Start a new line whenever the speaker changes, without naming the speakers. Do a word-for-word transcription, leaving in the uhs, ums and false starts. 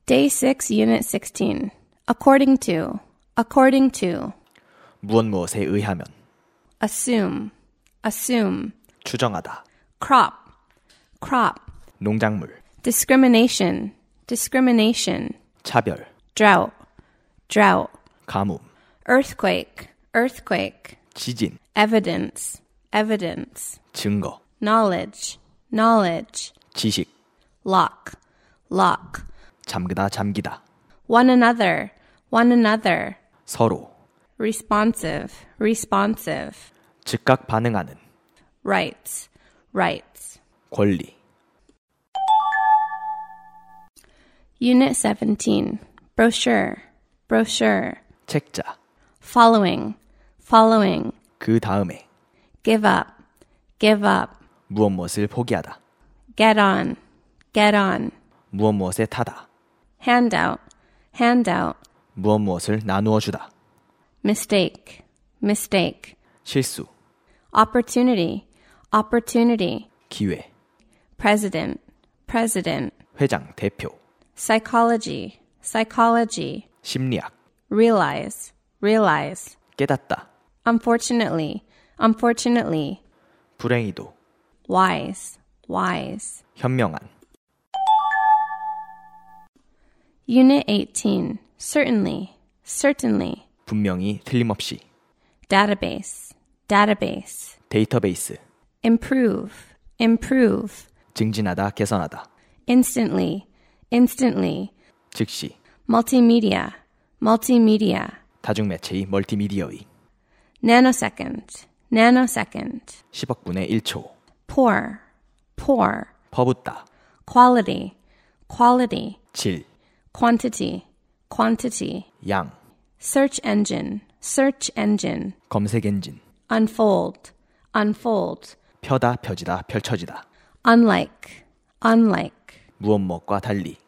Day six, Unit sixteen. According to, according to.
무엇 무엇에 의하면.
Assume, assume.
추정하다.
Crop, crop.
농작물.
Discrimination, discrimination.
차별.
Drought, drought.
가뭄.
Earthquake, earthquake.
지진.
Evidence, evidence.
증거.
Knowledge, knowledge.
지식.
Lock, lock.
잠그다 잠기다.
One another, one another.
서로.
Responsive, responsive.
즉각 반응하는.
Rights, rights.
권리.
Unit seventeen. Brochure, brochure.
책자.
Following, following.
그 다음에.
Give up, give up.
무엇 무엇을 포기하다.
Get on, get on.
무엇 무엇에 타다.
Handout, handout.
무엇 무엇을 나누어 주다.
Mistake, mistake.
실수.
Opportunity, opportunity.
기회.
President, president.
회장, 대표.
Psychology, psychology.
심리학.
Realize, realize.
깨닫다.
Unfortunately, unfortunately.
불행히도.
Wise, wise.
현명한.
Unit eighteen. Certainly, certainly.
분명히 틀림없이.
Database, database.
데이터베이스.
Improve, improve.
증진하다, 개선하다.
Instantly, instantly.
즉시.
Multimedia, multimedia.
다중매체의 멀티미디어의.
Nanosecond, nanosecond.
십억분의 일 초.
Pour, pour.
퍼붓다.
Quality, quality.
질.
Quantity, quantity.
양.
Search engine, search engine.
검색 엔진.
Unfold, unfold.
펴다, 펴지다, 펼쳐지다.
Unlike, unlike.
무엇 무엇과 달리.